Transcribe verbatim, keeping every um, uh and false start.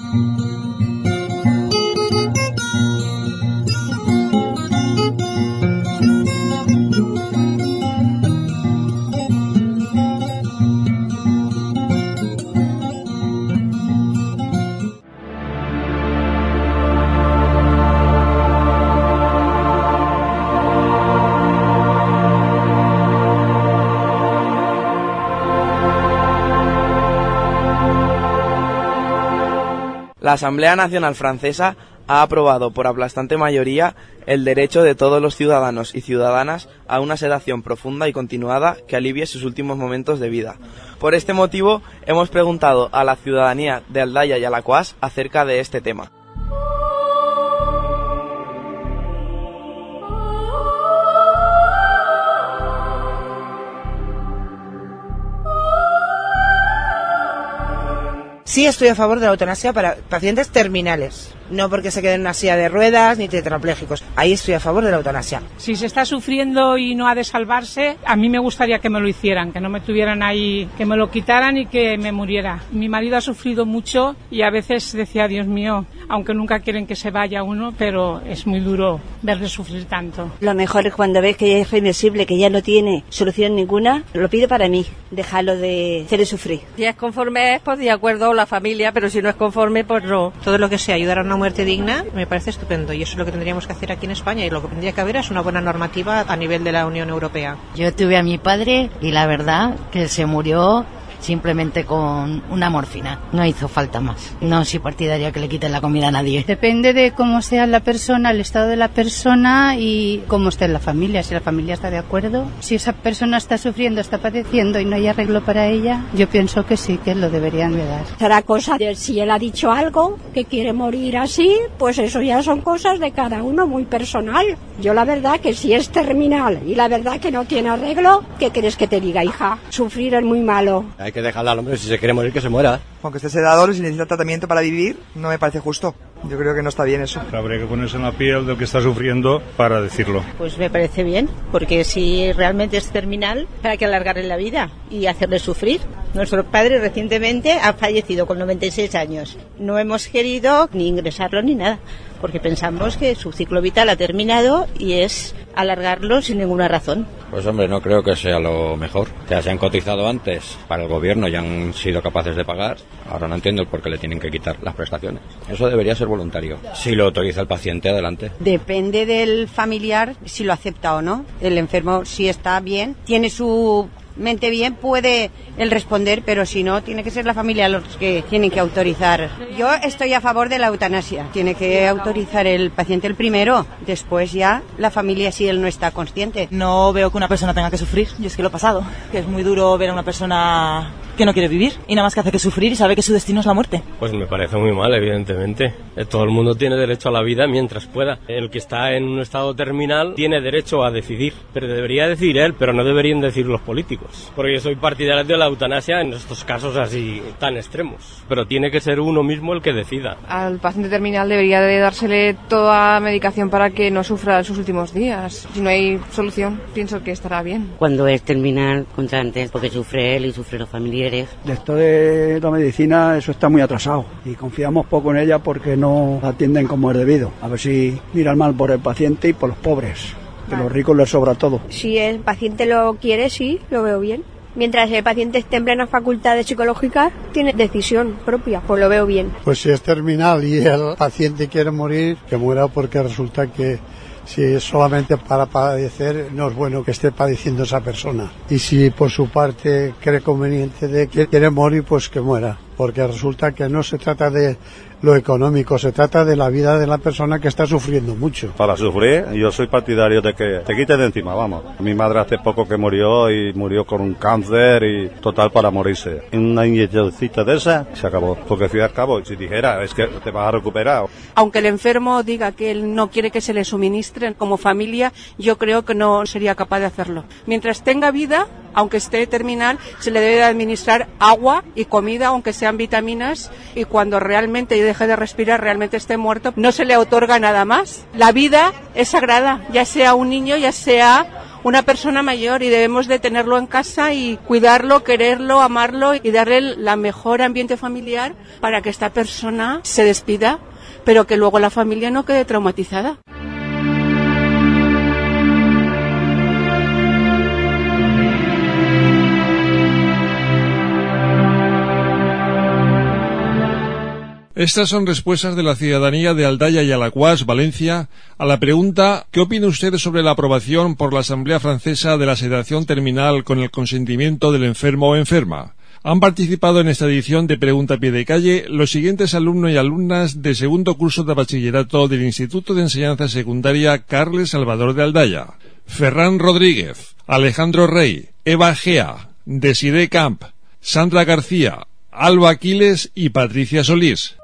La Asamblea Nacional Francesa ha aprobado por aplastante mayoría el derecho de todos los ciudadanos y ciudadanas a una sedación profunda y continuada que alivie sus últimos momentos de vida. Por este motivo, hemos preguntado a la ciudadanía de Aldaya y Alaquàs acerca de este tema. Sí estoy a favor de la eutanasia para pacientes terminales, no porque se queden en una silla de ruedas ni tetrapléjicos. Ahí estoy a favor de la eutanasia. Si se está sufriendo y no ha de salvarse, a mí me gustaría que me lo hicieran, que no me tuvieran ahí, que me lo quitaran y que me muriera. Mi marido ha sufrido mucho y a veces decía, Dios mío, aunque nunca quieren que se vaya uno, pero es muy duro verle sufrir tanto. Lo mejor es cuando ves que ya es irreversible, que ya no tiene solución ninguna, lo pido para mí, dejarlo de hacerle sufrir. Si es conforme, pues de acuerdo la familia, pero si no es conforme, pues no. Todo lo que sea ayudar a una muerte digna me parece estupendo y eso es lo que tendríamos que hacer aquí en España y lo que tendría que haber es una buena normativa a nivel de la Unión Europea. Yo tuve a mi padre y la verdad que se murió simplemente con una morfina, no hizo falta más. No soy partidaria que le quiten la comida a nadie. Depende de cómo sea la persona, el estado de la persona y cómo esté la familia, si la familia está de acuerdo. Si esa persona está sufriendo, está padeciendo y no hay arreglo para ella, yo pienso que sí, que lo deberían de dar. Será cosa de si él ha dicho algo, que quiere morir así, pues eso ya son cosas de cada uno muy personal. Yo la verdad que si es terminal y la verdad que no tiene arreglo, ¿qué quieres que te diga, hija? Sufrir es muy malo. Hay que dejarla al hombre, si se quiere morir, que se muera. Aunque esté sedado, si necesita tratamiento para vivir, no me parece justo. Yo creo que no está bien eso. Habría que ponerse en la piel del que está sufriendo para decirlo. Pues me parece bien, porque si realmente es terminal, hay que alargarle la vida y hacerle sufrir. Nuestro padre recientemente ha fallecido con noventa y seis años. No hemos querido ni ingresarlo ni nada, porque pensamos que su ciclo vital ha terminado y es alargarlo sin ninguna razón. Pues hombre, no creo que sea lo mejor. Ya se han cotizado antes para el gobierno y han sido capaces de pagar. Ahora no entiendo el por qué le tienen que quitar las prestaciones. Eso debería ser voluntario. Si lo autoriza el paciente, adelante. Depende del familiar si lo acepta o no. El enfermo, si está bien, tiene su mente bien, puede él responder, pero si no, tiene que ser la familia los que tienen que autorizar. Yo estoy a favor de la eutanasia. Tiene que autorizar el paciente el primero, después ya la familia si él no está consciente. No veo que una persona tenga que sufrir, yo es que lo he pasado, que es muy duro ver a una persona que no quiere vivir y nada más que hace que sufrir y sabe que su destino es la muerte. Pues me parece muy mal, evidentemente. Todo el mundo tiene derecho a la vida mientras pueda. El que está en un estado terminal tiene derecho a decidir, pero debería decidir él, pero no deberían decir los políticos. Porque yo soy partidario de la eutanasia en estos casos así tan extremos, pero tiene que ser uno mismo el que decida. Al paciente terminal debería de dársele toda medicación para que no sufra en sus últimos días. Si no hay solución, pienso que estará bien. Cuando es terminal, cuanto antes, porque sufre él y sufre los familiares. De esto de la medicina, eso está muy atrasado y confiamos poco en ella porque no atienden como es debido. A ver si miran mal por el paciente y por los pobres, que a los ricos les sobra todo. Si el paciente lo quiere, sí, lo veo bien. Mientras el paciente esté en plenas facultades psicológicas, tiene decisión propia, pues lo veo bien. Pues si es terminal y el paciente quiere morir, que muera, porque resulta que si es solamente para padecer, no es bueno que esté padeciendo esa persona. Y si por su parte cree conveniente de que quiere morir, pues que muera. Porque resulta que no se trata de lo económico, se trata de la vida de la persona que está sufriendo mucho. Para sufrir, yo soy partidario de que te quites de encima, vamos. Mi madre hace poco que murió y murió con un cáncer y total para morirse. Una inyeccióncita de esa se acabó. Porque al fin y al cabo, si dijera, es que te vas a recuperar. Aunque el enfermo diga que él no quiere que se le suministren como familia, yo creo que no sería capaz de hacerlo. Mientras tenga vida, aunque esté terminal, se le debe de administrar agua y comida, aunque sean vitaminas, y cuando realmente deje de respirar, realmente esté muerto, no se le otorga nada más. La vida es sagrada, ya sea un niño, ya sea una persona mayor y debemos de tenerlo en casa y cuidarlo, quererlo, amarlo y darle el mejor ambiente familiar para que esta persona se despida, pero que luego la familia no quede traumatizada. Estas son respuestas de la ciudadanía de Aldaya y Alacuás, Valencia, a la pregunta ¿qué opina usted sobre la aprobación por la Asamblea Francesa de la sedación terminal con el consentimiento del enfermo o enferma? Han participado en esta edición de Pregunta a Pie de Calle los siguientes alumnos y alumnas de segundo curso de bachillerato del Instituto de Enseñanza Secundaria Carles Salvador de Aldaya: Ferran Rodríguez, Alejandro Rey, Eva Gea, Desiree Camp, Sandra García, Alba Aquiles y Patricia Solís.